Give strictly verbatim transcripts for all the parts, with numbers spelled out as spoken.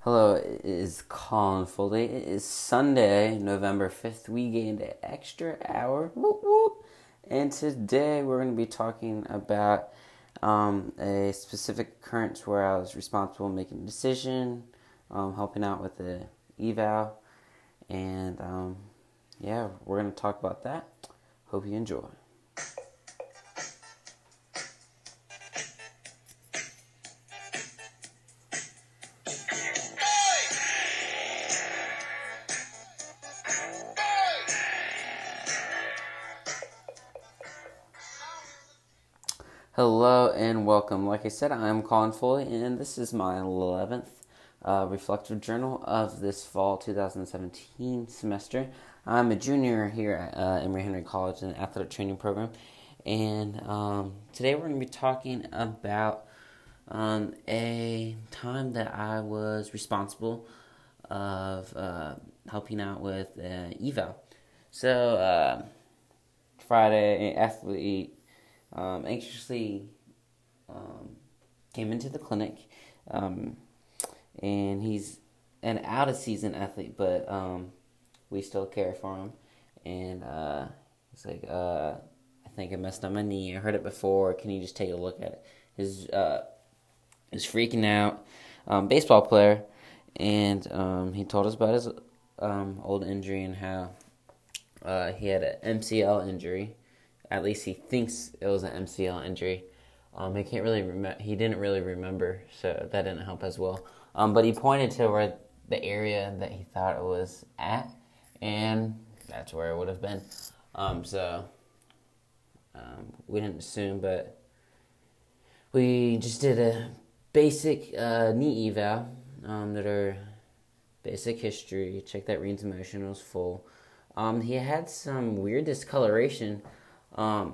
Hello, it is Colin Foley. It is Sunday, November fifth. We gained an extra hour. Whoop, whoop. And today we're going to be talking about um, a specific occurrence where I was responsible for making a decision, um, helping out with the eval. And um, yeah, we're going to talk about that. Hope you enjoy. Hello and welcome. Like I said, I'm Colin Foley, and this is my eleventh uh, reflective journal of this fall twenty seventeen semester. I'm a junior here at uh, Emory Henry College in the athletic training program, and um, today we're going to be talking about um, a time that I was responsible of uh, helping out with uh, eval. So uh, Friday, athlete. Um, anxiously um, came into the clinic, um, and he's an out-of-season athlete, but um, we still care for him. And uh, he's like, uh, I think I messed up my knee. I heard it before. Can you just take a look at it? His uh, he's freaking out. Um, baseball player, and um, he told us about his um, old injury and how uh, he had an M C L injury. At least he thinks it was an M C L injury. Um, he can't really rem- He didn't really remember, so that didn't help as well. Um, but he pointed to where the area that he thought it was at, and that's where it would have been. Um, so um, we didn't assume, but we just did a basic uh, knee eval um, that are basic history. Check that range of motion was full. Um, he had some weird discoloration. Um,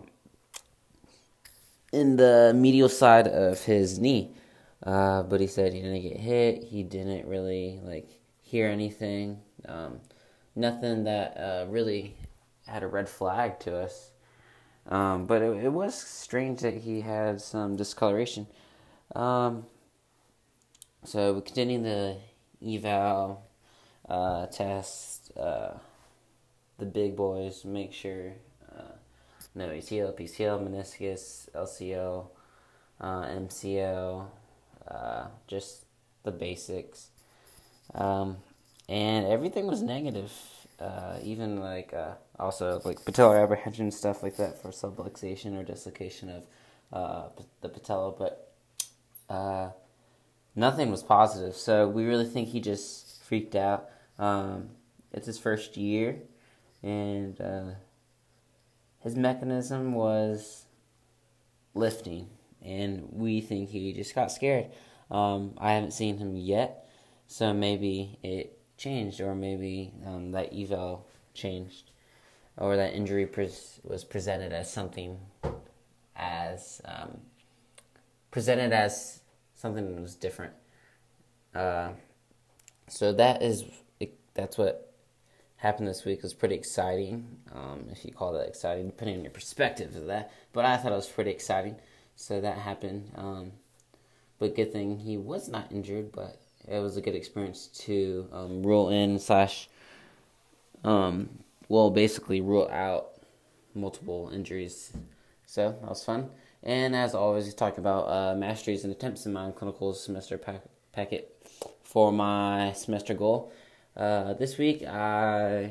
in the medial side of his knee, uh, but he said he didn't get hit. He didn't really like hear anything, um, nothing that uh, really had a red flag to us. Um, but it, it was strange that he had some discoloration. Um, so we continued the eval uh, test, uh, the big boys, make sure. No, A C L, P C L, meniscus, L C L, uh, M C L, uh, just the basics. Um, and everything was negative. Uh, even like, uh, also like patellar apprehension, stuff like that for subluxation or dislocation of uh, the patella, but uh, nothing was positive. So we really think he just freaked out. Um, it's his first year, and uh, his mechanism was lifting, and we think he just got scared. Um, I haven't seen him yet, so maybe it changed, or maybe um, that eval changed, or that injury pres- was presented as something as um, presented as something that was different. Uh, so that is that's what happened this week. Was pretty exciting, um, if you call that exciting, depending on your perspective of that. But I thought it was pretty exciting, so that happened. Um, but good thing he was not injured, but it was a good experience to um, rule in slash, um, well, basically rule out multiple injuries. So that was fun. And as always, we talk about uh, masteries and attempts in my clinical semester pack- packet for my semester goal. Uh, this week I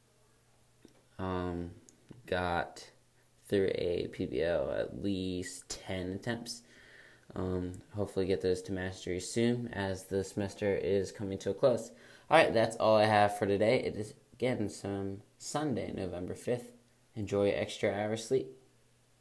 um, got through a P B L at least ten attempts. Um, hopefully get those to mastery soon as the semester is coming to a close. Alright, that's all I have for today. It is again some Sunday, November fifth. Enjoy your extra hour sleep.